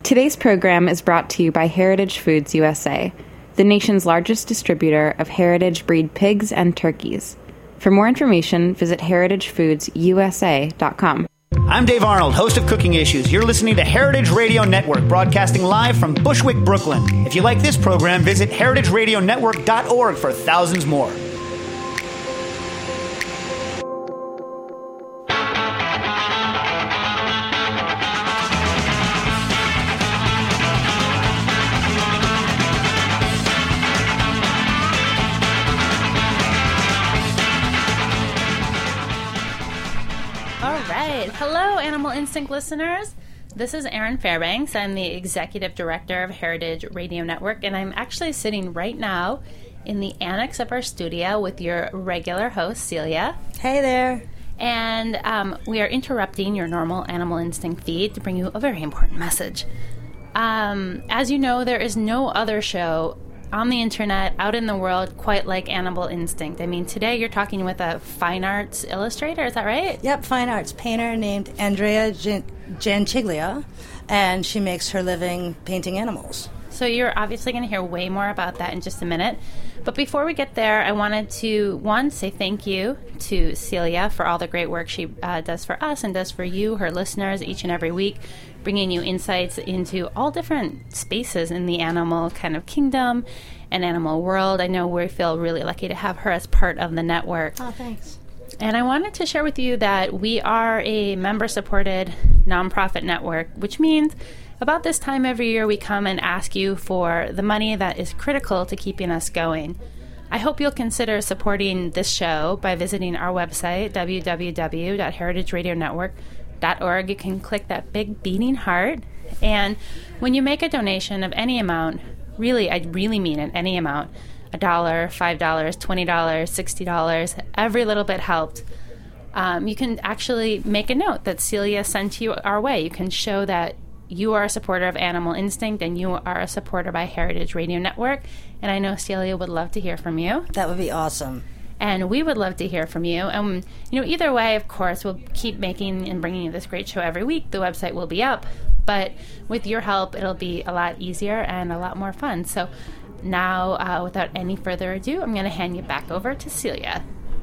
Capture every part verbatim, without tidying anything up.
Today's program is brought to you by Heritage Foods U S A, the nation's largest distributor of heritage breed pigs and turkeys. For more information, visit heritage foods u s a dot com. I'm Dave Arnold, host of Cooking Issues. You're listening to Heritage Radio Network, broadcasting live from Bushwick, Brooklyn. If you like this program, visit heritage radio network dot org for thousands more. Hello, Animal Instinct listeners. This is Erin Fairbanks. I'm the Executive Director of Heritage Radio Network, and I'm actually sitting right now in the annex of our studio with your regular host, Celia. Hey there. And um, we are interrupting your normal Animal Instinct feed to bring you a very important message. Um, as you know, there is no other show on the internet, out in the world, quite like Animal Instinct. I mean, today you're talking with a fine arts illustrator, is that right? Yep, fine arts painter named Andrea Gian- Gianciglia, and she makes her living painting animals. So you're obviously going to hear way more about that in just a minute. But before we get there, I wanted to, one, say thank you to Celia for all the great work she uh, does for us and does for you, her listeners, each and every week, bringing you insights into all different spaces in the animal kind of kingdom and animal world. I know we feel really lucky to have her as part of the network. Oh, thanks. And I wanted to share with you that we are a member-supported nonprofit network, which means about this time every year we come and ask you for the money that is critical to keeping us going. I hope you'll consider supporting this show by visiting our website, w w w dot heritage radio network dot org. You can click that big beating heart, and when you make a donation of any amount, really, I really mean it, any amount, a dollar, five dollars, twenty dollars, sixty dollars, every little bit helped. Um, you can actually make a note that Celia sent you our way. You can show that you are a supporter of Animal Instinct and you are a supporter by Heritage Radio Network. And I know Celia would love to hear from you. That would be awesome. And we would love to hear from you. And, you know, either way, of course, we'll keep making and bringing you this great show every week. The website will be up. But with your help, it'll be a lot easier and a lot more fun. So now, uh, without any further ado, I'm going to hand you back over to Celia.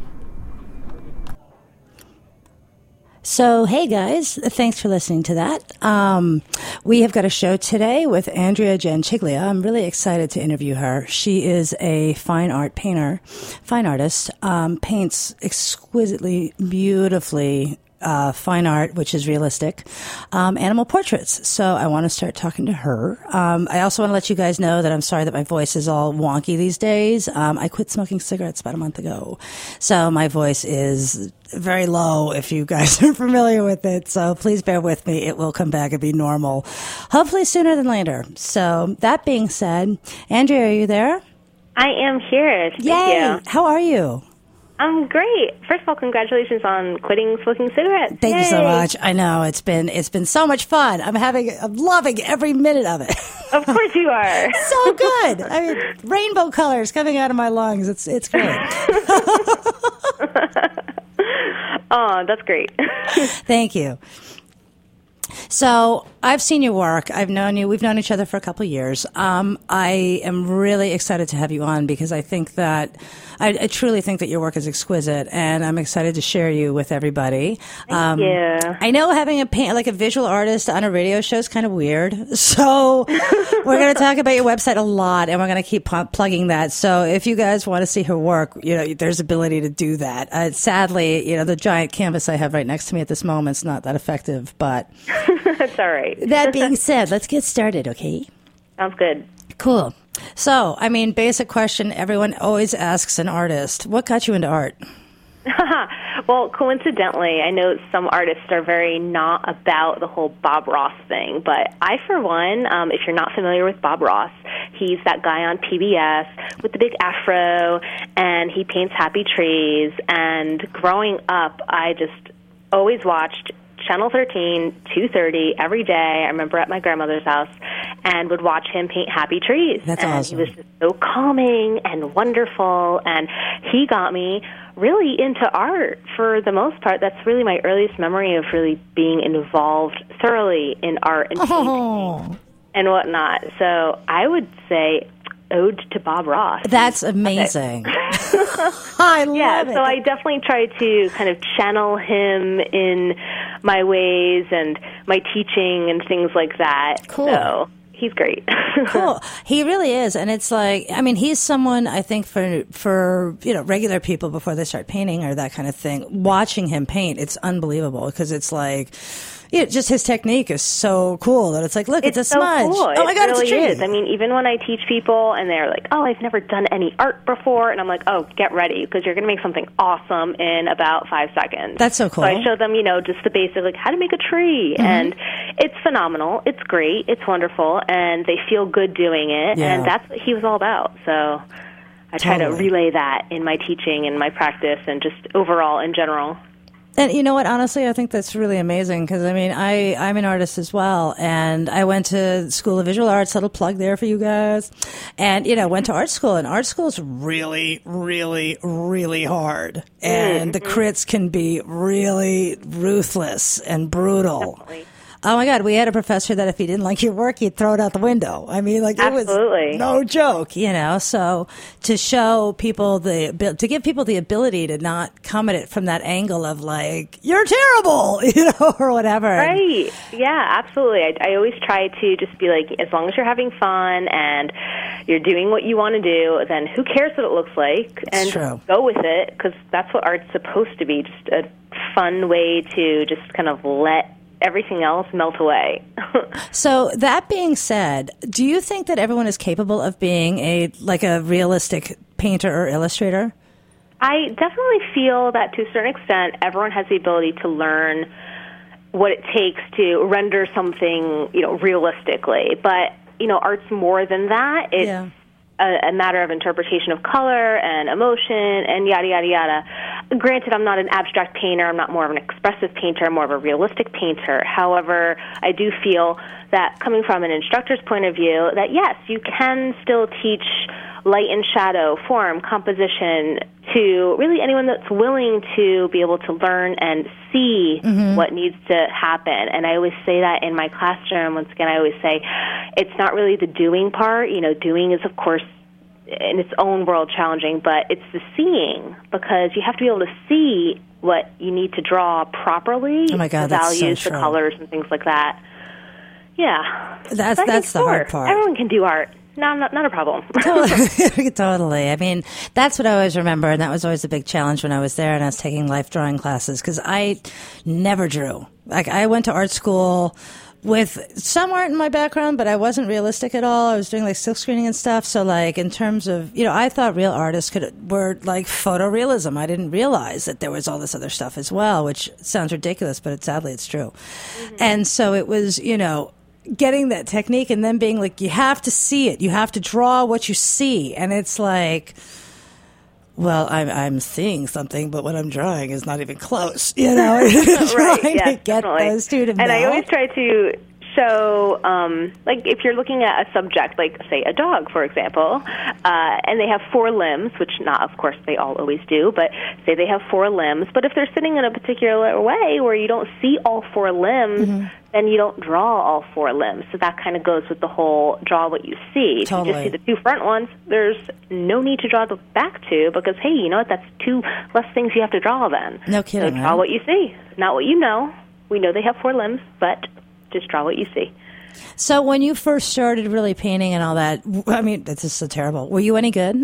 So, hey guys, thanks for listening to that. Um, we have got a show today with Andrea Gianciglia. I'm really excited to interview her. She is a fine art painter, fine artist, um, paints exquisitely, beautifully, Uh, fine art, which is realistic, um, animal portraits. So I want to start talking to her. Um, I also want to let you guys know that I'm sorry that my voice is all wonky these days. Um, I quit smoking cigarettes about a month ago. So my voice is very low if you guys are familiar with it. So please bear with me. It will come back and be normal, hopefully sooner than later. So that being said, Andrea, are you there? I am here. Thank Yay! you. How are you? I'm great. First of all, congratulations on quitting smoking cigarettes. Thank Yay. you so much. I know it's been it's been so much fun. I'm having I'm loving every minute of it. Of course you are. So good. I mean, rainbow colors coming out of my lungs. It's it's great. Oh, that's great. Thank you. So I've seen your work. I've known you. We've known each other for a couple of years. Um, I am really excited to have you on because I think that I, I truly think that your work is exquisite, and I'm excited to share you with everybody. Thank um, you. I know having a paint, like a visual artist on a radio show is kind of weird. So we're going to talk about your website a lot, and we're going to keep pu- plugging that. So if you guys want to see her work, you know, there's ability to do that. Uh, sadly, you know, the giant canvas I have right next to me at this moment is not that effective, but That's all right. that being said, let's get started, okay? Sounds good. Cool. So, I mean, basic question everyone always asks an artist. What got you into art? Well, coincidentally, I know some artists are very not about the whole Bob Ross thing, but I, for one, um, if you're not familiar with Bob Ross, he's that guy on P B S with the big afro, and he paints happy trees, and growing up, I just always watched Channel thirteen, two thirty every day. I remember at my grandmother's house, and would watch him paint happy trees. That's and awesome. He was just so calming and wonderful, and he got me really into art for the most part. That's really my earliest memory of really being involved thoroughly in art and painting. Oh, and whatnot. So I would say ode to Bob Ross. That's amazing. I love yeah, it. so I definitely try to kind of channel him in my ways and my teaching and things like that. Cool. So he's great. Cool. He really is. And it's like, I mean, he's someone I think for, for, you know, regular people before they start painting or that kind of thing, watching him paint, it's unbelievable because it's like, you know, just his technique is so cool that it's like, look, it's, it's a so smudge. Cool. Oh my it God, really it's a tree. Is. I mean, even when I teach people and they're like, oh, I've never done any art before, and I'm like, oh, get ready because you're going to make something awesome in about five seconds. That's so cool. So I show them, you know, just the basic, like how to make a tree, mm-hmm. and it's phenomenal. It's great. It's wonderful, and they feel good doing it, yeah. and that's what he was all about. So I try totally. to relay that in my teaching and my practice and just overall in general. And you know what? Honestly, I think that's really amazing because, I mean, I, I'm an artist as well. And I went to School of Visual Arts, little plug there for you guys. And, you know, went to art school. And art school is really, really, really hard. And mm-hmm. the crits can be really ruthless and brutal. Definitely. Oh my God, we had a professor that if he didn't like your work, he'd throw it out the window. I mean, like, it Absolutely. was no joke, you know? So to show people the, to give people the ability to not come at it from that angle of like, you're terrible, you know, or whatever. Right. Yeah, absolutely. I, I always try to just be like, as long as you're having fun and you're doing what you want to do, then who cares what it looks like? And true. Go with it because that's what art's supposed to be, just a fun way to just kind of let everything else melt away. So that being said, do you think that everyone is capable of being a like a realistic painter or illustrator? I definitely feel that to a certain extent, everyone has the ability to learn what it takes to render something, you know, realistically. But, you know, art's more than that. It's yeah. a, a matter of interpretation of color and emotion and yada, yada, yada. Granted, I'm not an abstract painter. I'm not more of an expressive painter. I'm more of a realistic painter. However, I do feel that coming from an instructor's point of view, that yes, you can still teach light and shadow, form, composition to really anyone that's willing to be able to learn and see mm-hmm. what needs to happen. And I always say that in my classroom. Once again, I always say it's not really the doing part. You know, doing is, of course, in its own world challenging, but it's the seeing, because you have to be able to see what you need to draw properly. Oh my God, the that's values, so the true. colors, and things like that. Yeah, that's but that's the sure, hard part. Everyone can do art. No, not, not a problem. totally. totally. I mean, that's what I always remember, and that was always a big challenge when I was there and I was taking life drawing classes, because I never drew. Like, I went to art school with some art in my background, but I wasn't realistic at all. I was doing like silk screening and stuff. So like in terms of, you know, I thought real artists could were like photorealism. I didn't realize that there was all this other stuff as well, which sounds ridiculous, but it, sadly it's true. Mm-hmm. And so it was, you know, getting that technique and then being like, you have to see it. You have to draw what you see. And it's like, well, I'm I'm seeing something, but what I'm drawing is not even close. You know, right? trying Yeah, to get definitely. those two to And melt. I always try to show, um, like, if you're looking at a subject, like say a dog, for example, uh, and they have four limbs, which not, of course, they all always do, but say they have four limbs. But if they're sitting in a particular way where you don't see all four limbs, mm-hmm. then you don't draw all four limbs. So that kind of goes with the whole draw what you see. Totally. If you just see the two front ones, there's no need to draw the back two, because, hey, you know what, that's two less things you have to draw then. No kidding, So draw right? what you see, not what you know. We know they have four limbs, but just draw what you see. So when you first started really painting and all that, I mean, this is so terrible. Were you any good?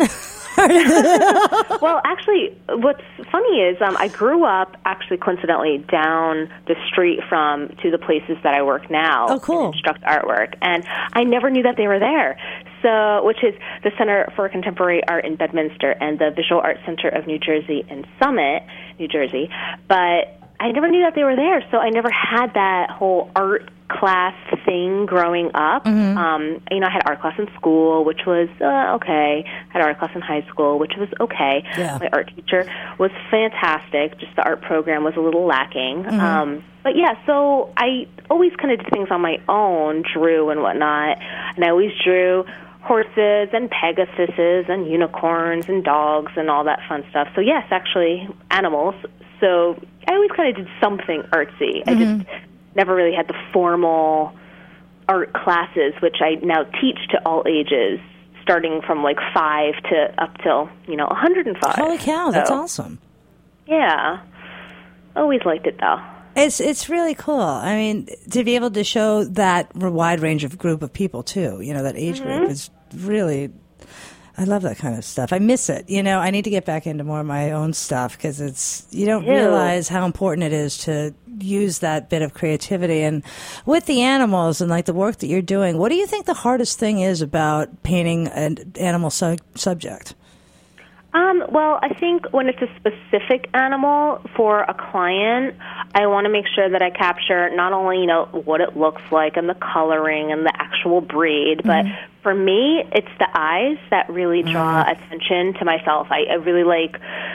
Well, actually, what's funny is um, I grew up, actually, coincidentally, down the street from to the places that I work now. Oh, cool. And instruct artwork. And I never knew that they were there. So, which is the Center for Contemporary Art in Bedminster and the Visual Arts Center of New Jersey in Summit, New Jersey. But I never knew that they were there, so I never had that whole art class thing growing up. Mm-hmm. Um, you know, I had art class in school, which was uh, okay. I had art class in high school, which was okay. Yeah. My art teacher was fantastic. Just the art program was a little lacking. Mm-hmm. Um, but yeah, so I always kind of did things on my own, drew and whatnot, and I always drew horses and Pegasuses and unicorns and dogs and all that fun stuff. So yes, actually, animals. So I always kind of did something artsy. Mm-hmm. I just never really had the formal art classes, which I now teach to all ages, starting from like five to up till, you know, one hundred five. Holy cow, that's so, awesome. Yeah. Always liked it, though. It's it's really cool. I mean, to be able to show that wide range of group of people, too, you know, that age mm-hmm. group is really... I love that kind of stuff. I miss it. You know, I need to get back into more of my own stuff because it's, you don't Ew. realize how important it is to use that bit of creativity. And with the animals and like the work that you're doing, what do you think the hardest thing is about painting an animal su- subject? Um, well, I think when it's a specific animal for a client, I want to make sure that I capture not only, you know, what it looks like and the coloring and the actual breed, but mm-hmm. for me, it's the eyes that really draw mm-hmm. attention to myself. I, I really like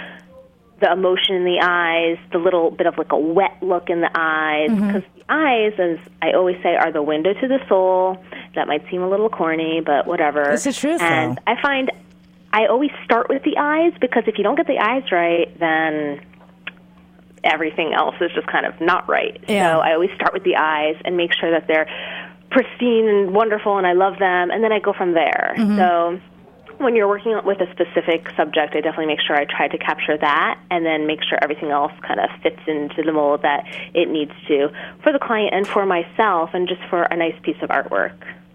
the emotion in the eyes, the little bit of like a wet look in the eyes, because mm-hmm. the eyes, as I always say, are the window to the soul. That might seem a little corny, but whatever. It's the truth, and though. I find I always start with the eyes, because if you don't get the eyes right, then everything else is just kind of not right. Yeah. So I always start with the eyes and make sure that they're pristine and wonderful and I love them, and then I go from there. Mm-hmm. So when you're working with a specific subject, I definitely make sure I try to capture that and then make sure everything else kind of fits into the mold that it needs to for the client and for myself, and just for a nice piece of artwork.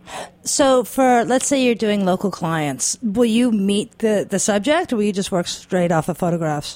So for, let's say you're doing local clients, will you meet the, the subject, or will you just work straight off of photographs?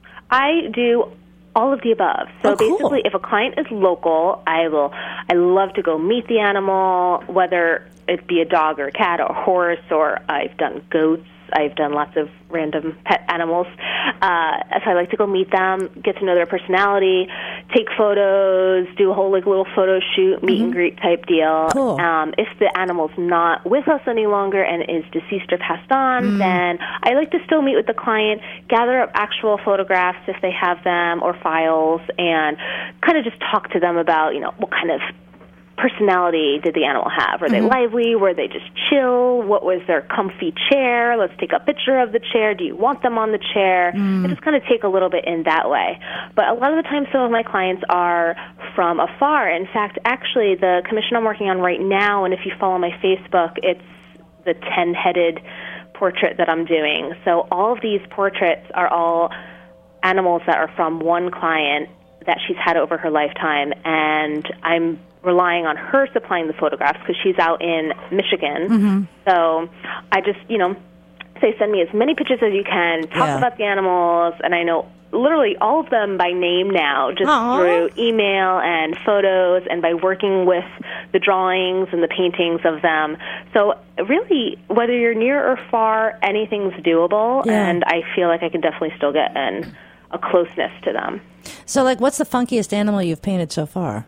I do all of the above. So oh, cool. basically, if a client is local, I will, I love to go meet the animal, whether it be a dog or a cat or a horse, or I've done goats. I've done lots of random pet animals. Uh, so I like to go meet them, get to know their personality, take photos, do a whole like little photo shoot, meet mm-hmm. and greet type deal. Cool. Um, if the animal's not with us any longer and is deceased or passed on, mm. then I like to still meet with the client, gather up actual photographs if they have them or files, and kind of just talk to them about, you know, what kind of personality did the animal have? Were they mm-hmm. lively? Were they just chill? What was their comfy chair? Let's take a picture of the chair. Do you want them on the chair? Mm. I just kind of take a little bit in that way. But a lot of the time, some of my clients are from afar. In fact, actually, the commission I'm working on right now, and if you follow my Facebook, it's the ten-headed portrait that I'm doing. So all of these portraits are all animals that are from one client that she's had over her lifetime, and I'm relying on her supplying the photographs because she's out in Michigan. Mm-hmm. So I just, you know, say send me as many pictures as you can, talk yeah. about the animals, and I know literally all of them by name now, just Aww. through email and photos and by working with the drawings and the paintings of them. So really, whether you're near or far, anything's doable, yeah. and I feel like I can definitely still get an, a closeness to them. So, like, what's the funkiest animal you've painted so far?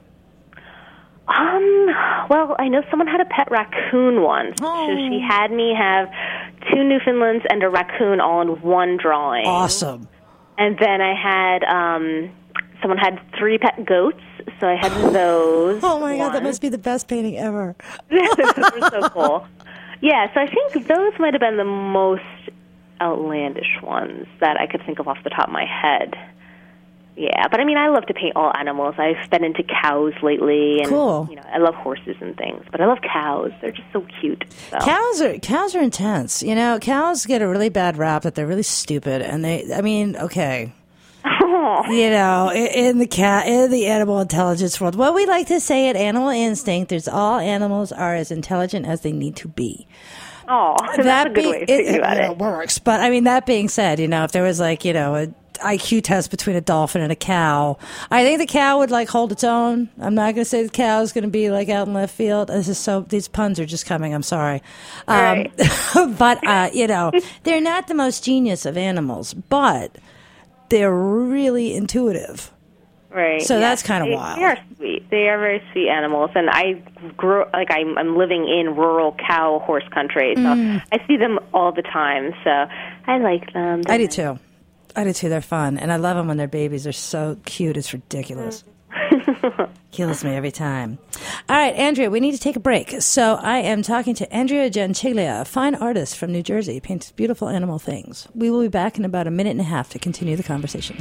Um, well, I know someone had a pet raccoon once. Oh. So she had me have two Newfoundlands and a raccoon all in one drawing. Awesome. And then I had, um, someone had three pet goats, so I had those. Oh my one. God, that must be the best painting ever. Those were so cool. Yeah, so I think those might have been the most outlandish ones that I could think of off the top of my head. Yeah, but I mean, I love to paint all animals. I've been into cows lately, and cool. you know, I love horses and things, but I love cows. They're just so cute. So. Cows are cows are intense. You know, cows get a really bad rap that they're really stupid, and they. I mean, okay. You know, in, in the cat, in the animal intelligence world, what we like to say at Animal Instinct is all animals are as intelligent as they need to be. Oh, that's that a good be, way of thinking it, about it, it. It works, but I mean, that being said, you know, if there was like, you know, a I Q test between a dolphin and a cow, I think the cow would like hold its own. I'm not going to say the cow is going to be like out in left field. This is so, these puns are just coming. I'm sorry. Um, right. But, uh, you know, they're not the most genius of animals, but they're really intuitive. Right. So yeah. that's kind of they, wild. They are sweet. They are very sweet animals. And I grew, like, I'm, I'm living in rural cow horse country. So mm. I see them all the time. So I like them. They're I do nice. too. I do too. They're fun. And I love them when they're babies. They're so cute. It's ridiculous. Kills me every time. All right, Andrea, we need to take a break. So I am talking to Andrea Gianciglia, a fine artist from New Jersey, paints beautiful animal things. We will be back in about a minute and a half to continue the conversation.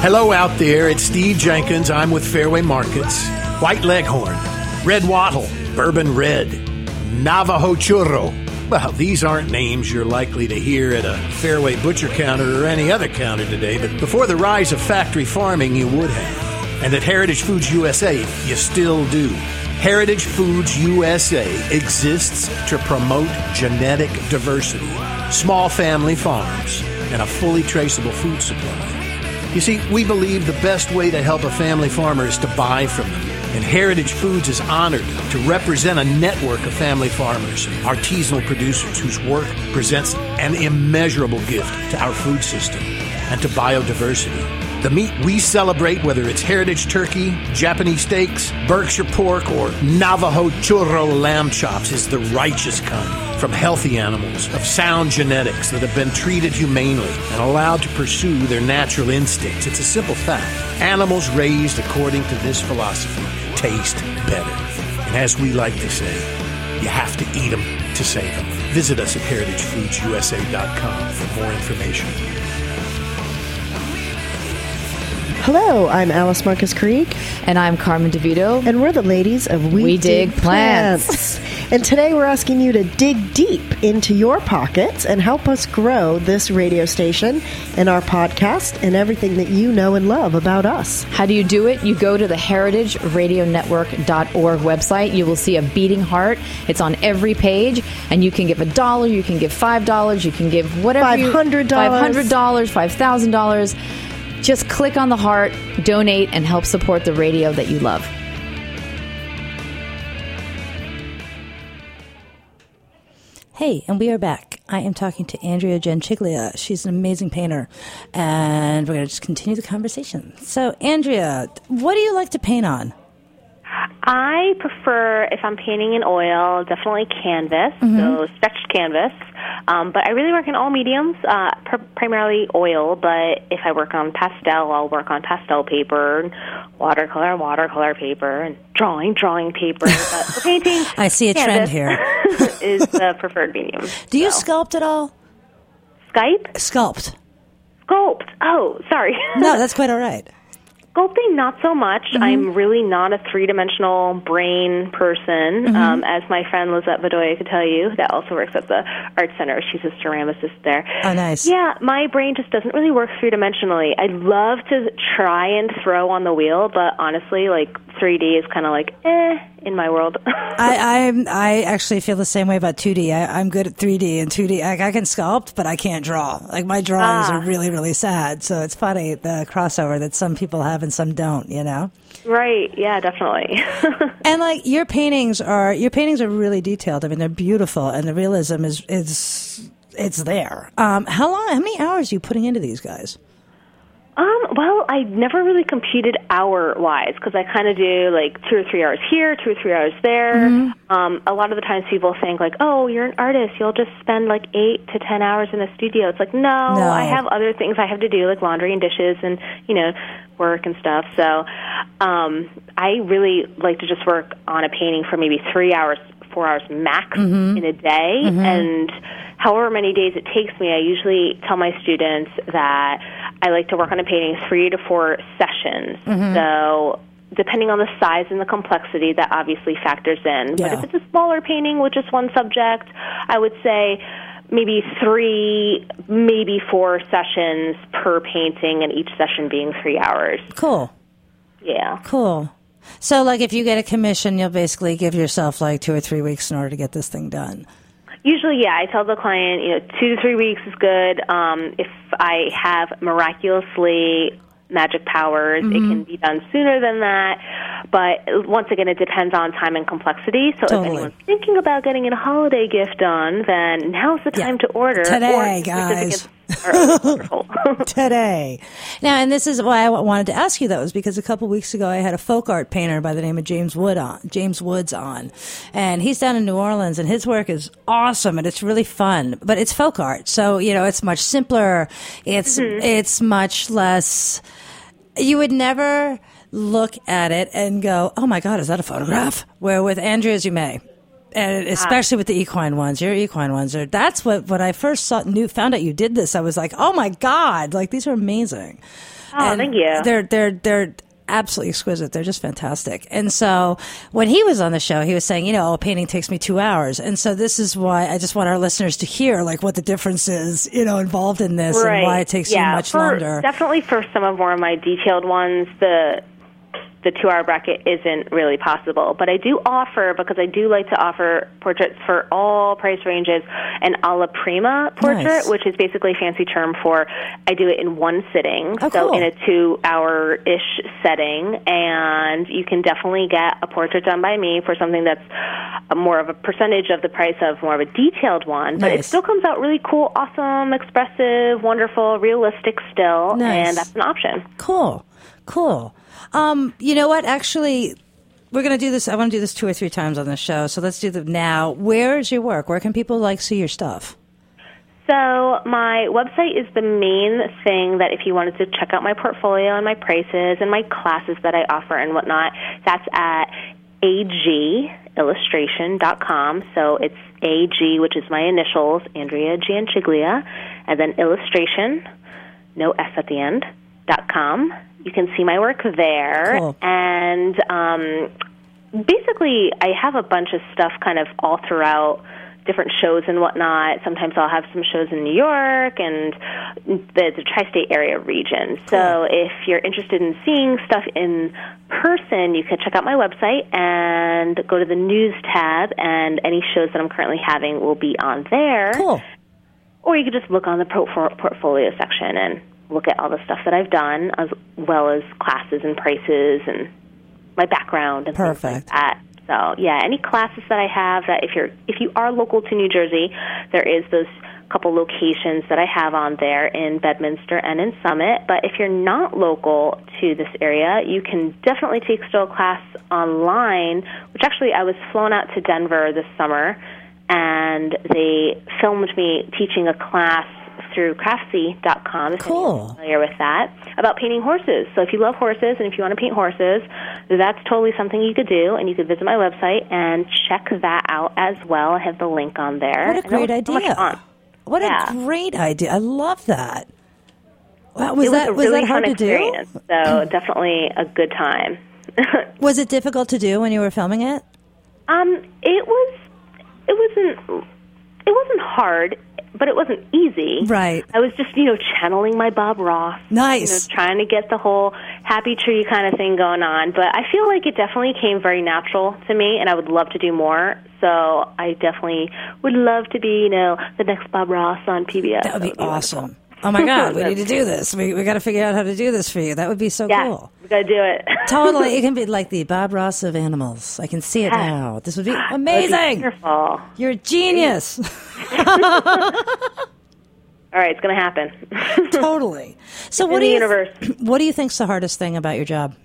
Hello out there, it's Steve Jenkins. I'm with Fairway Markets. White Leghorn, Red Wattle, Bourbon Red, Navajo Churro. Well, these aren't names you're likely to hear at a Fairway butcher counter or any other counter today, but before the rise of factory farming, you would have. And at Heritage Foods U S A, you still do. Heritage Foods U S A exists to promote genetic diversity, small family farms, and a fully traceable food supply. You see, we believe the best way to help a family farmer is to buy from them. And Heritage Foods is honored to represent a network of family farmers, artisanal producers whose work presents an immeasurable gift to our food system and to biodiversity. The meat we celebrate, whether it's heritage turkey, Japanese steaks, Berkshire pork, or Navajo churro lamb chops, is the righteous kind from healthy animals of sound genetics that have been treated humanely and allowed to pursue their natural instincts. It's a simple fact. Animals raised according to this philosophy taste better. And as we like to say, you have to eat them to save them. Visit us at heritage foods u s a dot com for more information. Hello, I'm Alice Marcus Krieg. And I'm Carmen DeVito. And we're the ladies of We, we Dig, Dig Plants. Plants. And today we're asking you to dig deep into your pockets and help us grow this radio station and our podcast and everything that you know and love about us. How do you do it? You go to the heritage radio network dot org website. You will see a beating heart. It's on every page. And you can give a dollar. You can give five dollars. You can give whatever five hundred dollars. five hundred dollars, five thousand dollars. Just click on the heart, donate, and help support the radio that you love. Hey, and we are back. I am talking to Andrea Gentaglia. She's an amazing painter, and we're going to just continue the conversation. So, Andrea, what do you like to paint on? I prefer, if I'm painting in oil, definitely canvas, mm-hmm. so stretched canvas. Um, but I really work in all mediums, uh, pr- primarily oil, but if I work on pastel, I'll work on pastel paper, watercolor, watercolor paper, and drawing, drawing paper. But for painting, I see a trend here. is the preferred medium. Do you so. sculpt at all? Skype? Sculpt. Sculpt. Oh, sorry. No, that's quite all right. Sculpting, not so much. Mm-hmm. I'm really not a three-dimensional brain person, mm-hmm. um, as my friend Lizette Bedoya could tell you, that also works at the Art Center. She's a ceramicist there. Oh, nice. Yeah, my brain just doesn't really work three-dimensionally. I'd love to try and throw on the wheel, but honestly, like, three D is kind of like, eh, in my world. I I'm, I actually feel the same way about two D. I, I'm good at three D and two D. I, I can sculpt, but I can't draw. Like, my drawings ah. are really, really sad. So it's funny, the crossover that some people have and some don't, you know? Right. Yeah, definitely. And like your paintings are, your paintings are really detailed. I mean, they're beautiful, and the realism is, is, it's there. Um, how long, how many hours are you putting into these guys? Um, well, I never really computed hour-wise because I kind of do like two or three hours here, two or three hours there. Mm-hmm. Um, a lot of the times people think like, oh, you're an artist. You'll just spend like eight to ten hours in the studio. It's like, no, no, I have other things I have to do, like laundry and dishes and, you know, work and stuff. So um, I really like to just work on a painting for maybe three hours, four hours max mm-hmm. in a day. Mm-hmm. And however many days it takes me, I usually tell my students that I like to work on a painting three to four sessions. Mm-hmm. So depending on the size and the complexity, that obviously factors in. Yeah. But if it's a smaller painting with just one subject, I would say maybe three, maybe four sessions per painting, and each session being three hours. Cool. Yeah. Cool. So, like, if you get a commission, you'll basically give yourself, like, two or three weeks in order to get this thing done. Usually, yeah. I tell the client, you know, two to three weeks is good. Um, if I have miraculously magic powers, mm-hmm. it can be done sooner than that. But once again, it depends on time and complexity. So totally. If anyone's thinking about getting a holiday gift done, then now's the time yeah. to order. Today, or guys. Are wonderful. Today. Now, and this is why I wanted to ask you that, was because a couple weeks ago I had a folk art painter by the name of James Wood on, James Woods on, and he's down in New Orleans, and his work is awesome, and it's really fun, but it's folk art, so, you know, it's much simpler, it's, mm-hmm. it's much less, you would never look at it and go, oh my God, is that a photograph? Where with Andrea's you may. And especially with the equine ones, your equine ones are, that's what, when I first saw, knew, found out you did this, I was like, oh my God, like these are amazing. Oh, and thank you. They're, they're, they're absolutely exquisite. They're just fantastic. And so when he was on the show, he was saying, you know, oh, painting takes me two hours. And so this is why I just want our listeners to hear like what the difference is, you know, involved in this right. and why it takes yeah, you much for, longer. Definitely for some of more of my detailed ones, the the two-hour bracket isn't really possible. But I do offer, because I do like to offer portraits for all price ranges, an alla prima portrait, Nice. which is basically a fancy term for I do it in one sitting, Oh, so cool. in a two-hour-ish setting. And you can definitely get a portrait done by me for something that's a more of a percentage of the price of more of a detailed one. But it Nice. still comes out really cool, awesome, expressive, wonderful, realistic still, Nice. and that's an option. Cool. Cool. Um, you know what? Actually, we're going to do this. I want to do this two or three times on the show. So let's do them now. Where is your work? Where can people like see your stuff? So my website is the main thing that if you wanted to check out my portfolio and my prices and my classes that I offer and whatnot, that's at A G illustration dot com. So it's A G, which is my initials, Andrea Gianciglia, and then illustration, no S at the end, dot com. You can see my work there. Cool. And um, basically, I have a bunch of stuff kind of all throughout different shows and whatnot. Sometimes I'll have some shows in New York and the, the tri-state area region. So if you're interested in seeing stuff in person, you can check out my website and go to the news tab, and any shows that I'm currently having will be on there. Cool. Or you could just look on the pro- portfolio section and look at all the stuff that I've done, as well as classes and prices and my background and Perfect. things like that. So, yeah, any classes that I have, that if you're if you are local to New Jersey, there is those couple locations that I have on there in Bedminster and in Summit. But if you're not local to this area, you can definitely take still a class online, which actually I was flown out to Denver this summer, and they filmed me teaching a class through craftsy dot com, if Cool. you're familiar with that, about painting horses. So if you love horses and if you want to paint horses, that's totally something you could do, and you could visit my website and check that out as well. I have the link on there. What a And that great was so much idea. fun. What Yeah. a great idea. I love that. Wow, was it was that a was really that hard fun to do? experience, so definitely a good time. Was it difficult to do when you were filming it? um, it was, it wasn't, it wasn't hard, but it wasn't easy. Right. I was just, you know, channeling my Bob Ross. Nice. You know, trying to get the whole happy tree kind of thing going on. But I feel like it definitely came very natural to me, and I would love to do more. So I definitely would love to be, you know, the next Bob Ross on P B S. That would be awesome. Oh my God, we need to do this. We we got to figure out how to do this for you. That would be so Yeah, cool. we got to do it. Totally. It can be like the Bob Ross of animals. I can see it Yeah. now. This would be That would be amazing. wonderful. You're a genius. All right, it's going to happen. Totally. So It's what in do the you universe. what do you think's the hardest thing about your job?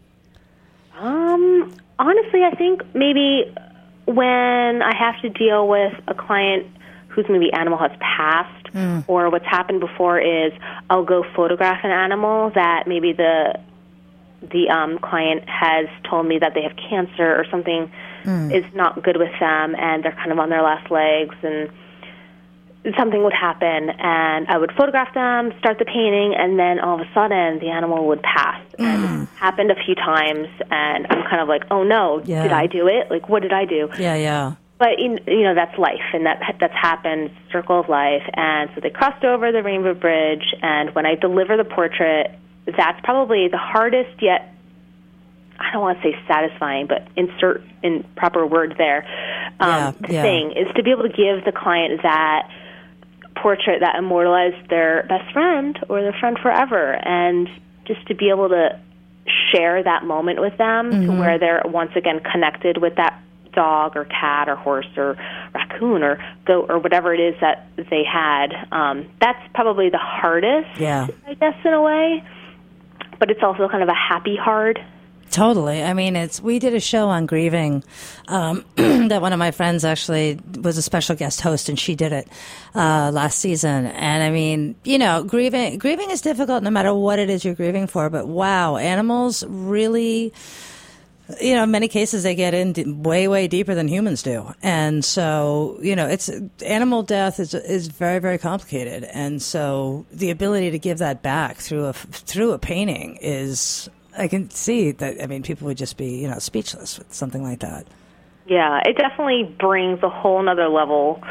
Um, honestly, I think maybe when I have to deal with a client whose maybe animal has passed, Mm. or what's happened before is I'll go photograph an animal that maybe the the um, client has told me that they have cancer or something Mm. is not good with them, and they're kind of on their last legs, and something would happen, and I would photograph them, start the painting, and then all of a sudden the animal would pass. And it happened a few times, and I'm kind of like, oh no, Yeah. did I do it? Like, what did I do? Yeah, yeah. But, you you know, that's life, and that that's happened, circle of life. And so they crossed over the Rainbow Bridge, and when I deliver the portrait, that's probably the hardest yet, I don't want to say satisfying, but insert in proper word there, um, Yeah, yeah. thing, is to be able to give the client that portrait that immortalized their best friend or their friend forever, and just to be able to share that moment with them to where they're once again connected with that dog or cat or horse or raccoon or goat or whatever it is that they had. Um, that's probably the hardest, Yeah. I guess, in a way. But it's also kind of a happy hard. Totally. I mean, it's we did a show on grieving um, that one of my friends actually was a special guest host, and she did it uh, last season. And I mean, you know, grieving grieving is difficult no matter what it is you're grieving for. But wow, animals really you know, in many cases they get in d- way, way deeper than humans do. And so, you know, it's animal death is is very, very complicated. And so the ability to give that back through a, through a painting is, I can see that, I mean, people would just be, you know, speechless with something like that. Yeah, it definitely brings a whole nother level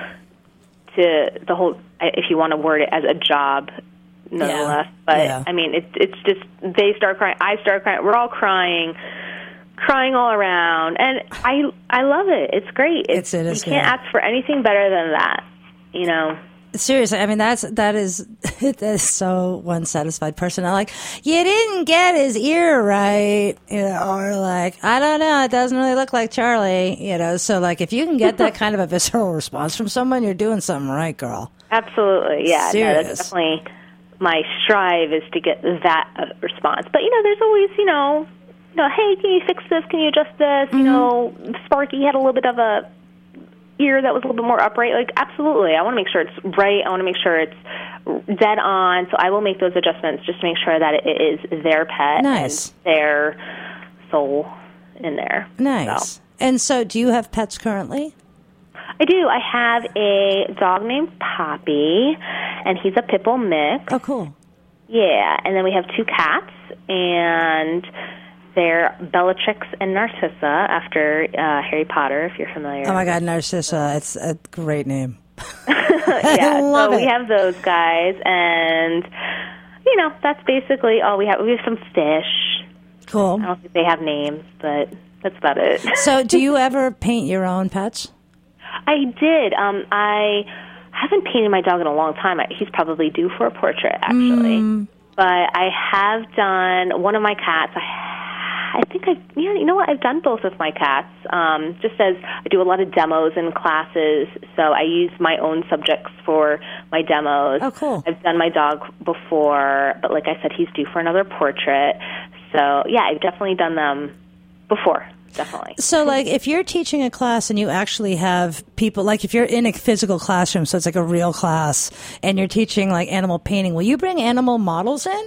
to the whole, if you want to word it as a job, nonetheless. Yeah. But, yeah. I mean, it, it's just, they start crying, I start crying, we're all crying, crying all around. And I I love it. It's great. It's, It's, it is you can't good. ask for anything better than that, you know. Seriously, I mean, that's, that is, that is so one satisfied person. I'm like, you didn't get his ear right, you know, or like, I don't know, it doesn't really look like Charlie, you know. So, like, if you can get that kind of a visceral response from someone, you're doing something right, girl. Absolutely, yeah. No, Serious. that's definitely my strive is to get that uh, response. But, you know, there's always, you know, you know, hey, can you fix this? Can you adjust this? Mm-hmm. You know, Sparky had a little bit of a ear that was a little bit more upright. Like, absolutely. I want to make sure it's right. I want to make sure it's dead on. So I will make those adjustments just to make sure that it is their pet Nice. and their soul in there. Nice. So. And so, do you have pets currently? I do. I have a dog named Poppy, and he's a pit bull mix. Oh, cool. Yeah, and then we have two cats, and they're Bellatrix and Narcissa after uh, Harry Potter, if you're familiar. Oh, my God, Narcissa. It's a great name. Yeah, I love so it. we have those guys, and, you know, that's basically all we have. We have some fish. Cool. I don't think they have names, but that's about it. So, do you ever paint your own pets? I did. Um, I haven't painted my dog in a long time. I, he's probably due for a portrait, actually. Mm. But I have done one of my cats. I, I think I, yeah, you know what? I've done both of my cats. Um, just as I do a lot of demos and classes, so I use my own subjects for my demos. Oh, cool. I've done my dog before, but like I said, he's due for another portrait. So yeah, I've definitely done them before. Definitely. So, like, if you're teaching a class and you actually have people, like, if you're in a physical classroom, so it's like a real class, and you're teaching, like, animal painting, will you bring animal models in?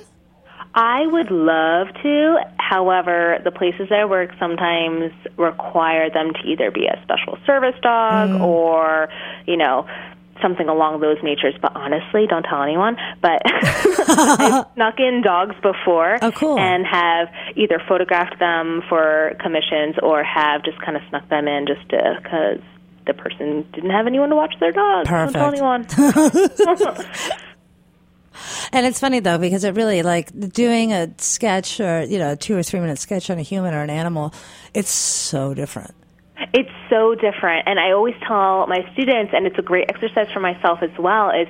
I would love to. However, the places I work sometimes require them to either be a special service dog Mm. or, you know, something along those natures. But honestly, don't tell anyone. But I've snuck in dogs before Oh, cool. and have either photographed them for commissions or have just kind of snuck them in just because the person didn't have anyone to watch their dog. Perfect. Don't tell anyone. And it's funny, though, because it really, like, doing a sketch or, you know, a two or three minute sketch on a human or an animal, it's so different. It's so different, and I always tell my students, and it's a great exercise for myself as well, is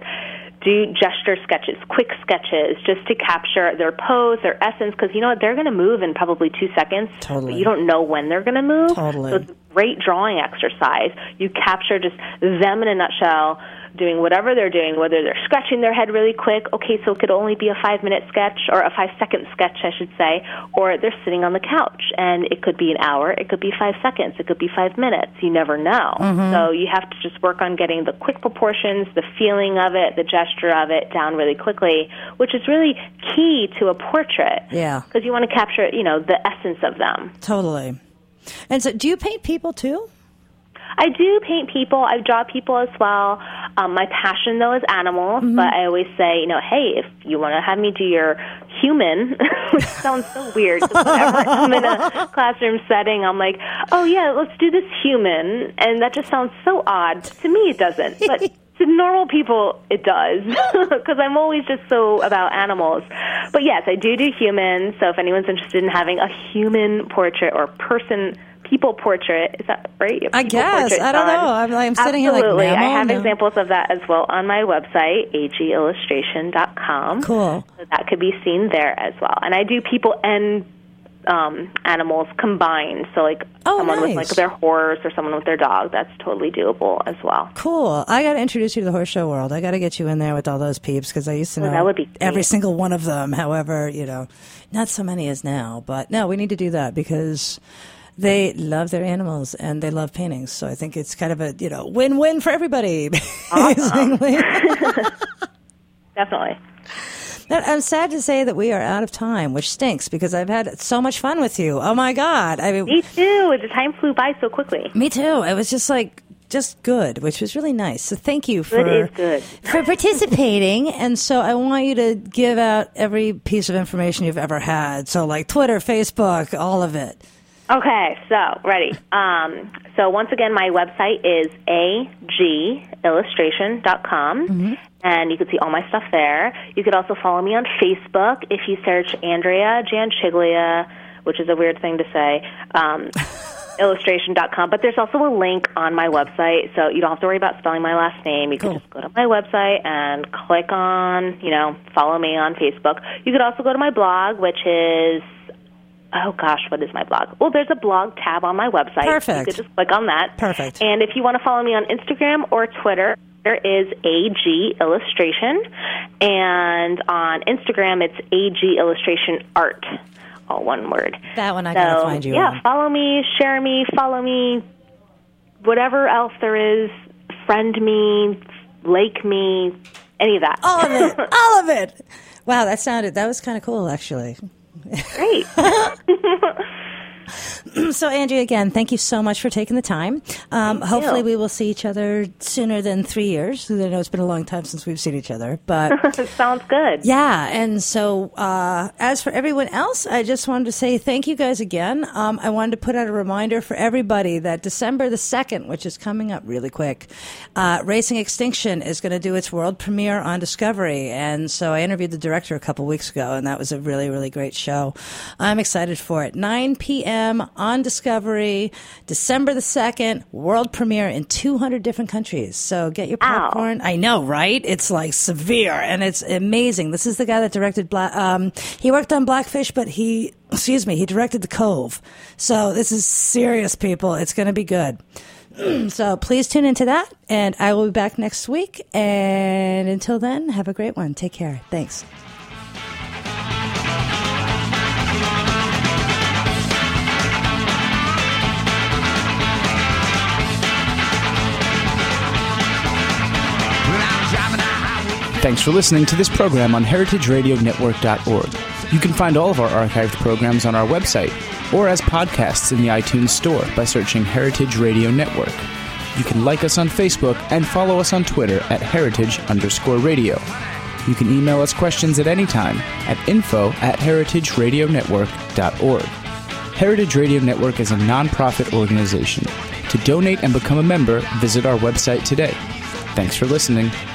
do gesture sketches, quick sketches, just to capture their pose, their essence, because you know what, they're going to move in probably two seconds, Totally. but you don't know when they're going to move. Totally. So it's a great drawing exercise. You capture just them in a nutshell, doing whatever they're doing, whether they're scratching their head really quick, okay, so it could only be a five-minute sketch, or a five-second sketch, I should say, or they're sitting on the couch, and it could be an hour, it could be five seconds, it could be five minutes, you never know. Mm-hmm. So you have to just work on getting the quick proportions, the feeling of it, the gesture of it down really quickly, which is really key to a portrait. Yeah. Because you want to capture, you know, the essence of them. Totally. And so, do you paint people, too? I do paint people. I draw people as well. Um, my passion, though, is animals. Mm-hmm. But I always say, you know, hey, if you want to have me do your human, which sounds so weird, 'cause whenever I'm in a classroom setting, I'm like, oh, yeah, let's do this human. And that just sounds so odd. To me, it doesn't. But to normal people, it does. Because I'm always just so about animals. But, yes, I do do humans. So if anyone's interested in having a human portrait or person people portrait. Is that right? I guess. I don't done. know. I'm, like, I'm sitting Absolutely. here like, I have no. examples of that as well on my website, a g illustration dot com. Cool. So that could be seen there as well. And I do people and um, animals combined. So, like, Oh, someone nice. with, like, their horse or someone with their dog. That's totally doable as well. Cool. I got to introduce you to the horse show world. I got to get you in there with all those peeps because I used to know Well, that would be great. every single one of them. However, you know, not so many as now. But no, we need to do that because they love their animals and they love paintings. So I think it's kind of a, you know, win-win for everybody. Awesome. basically. Definitely. I'm sad to say that we are out of time, which stinks because I've had so much fun with you. Oh, my God. I mean, me too. The time flew by so quickly. Me too. It was just like, just good, which was really nice. So thank you for, good is good. for participating. And so I want you to give out every piece of information you've ever had. So like Twitter, Facebook, all of it. Okay, so ready. Um, so once again, my website is a g illustration dot com, mm-hmm. and you can see all my stuff there. You could also follow me on Facebook if you search Andrea Gianchiglia, which is a weird thing to say, um, illustration dot com. But there's also a link on my website, so you don't have to worry about spelling my last name. You can cool. just go to my website and click on, you know, follow me on Facebook. You could also go to my blog, which is... Oh, gosh, what is my blog? Well, there's a blog tab on my website. Perfect. You could just click on that. Perfect. And if you want to follow me on Instagram or Twitter, there is A G Illustration. And on Instagram, it's A G Illustration Art, all one word. That one I so, got to find you yeah, on. follow me, share me, follow me, whatever else there is, friend me, like me, any of that. All of it. All of it. Wow, that sounded, that was kind of cool, actually. Great. So, Andrea, again, thank you so much for taking the time. Um, hopefully, you. we will see each other sooner than three years. I know it's been a long time since we've seen each other, but sounds good. Yeah, and so uh, as for everyone else, I just wanted to say thank you guys again. Um, I wanted to put out a reminder for everybody that December the second, which is coming up really quick, uh, Racing Extinction is going to do its world premiere on Discovery, and so I interviewed the director a couple weeks ago, and that was a really, really great show. I'm excited for it. nine p.m. on Discovery, December the second, world premiere in two hundred different countries. So get your popcorn. Ow. I know, right? It's like severe, and it's amazing. This is the guy that directed Black, um, he worked on Blackfish, but he, excuse me, he directed The Cove. So this is serious, people. It's going to be good. So please tune into that, and I will be back next week. And until then, have a great one. Take care. Thanks. Thanks for listening to this program on heritage radio network dot org. You can find all of our archived programs on our website or as podcasts in the iTunes Store by searching Heritage Radio Network. You can like us on Facebook and follow us on Twitter at heritage underscore radio. You can email us questions at any time at info at heritage radio network dot org. Heritage Radio Network is a nonprofit organization. To donate and become a member, visit our website today. Thanks for listening.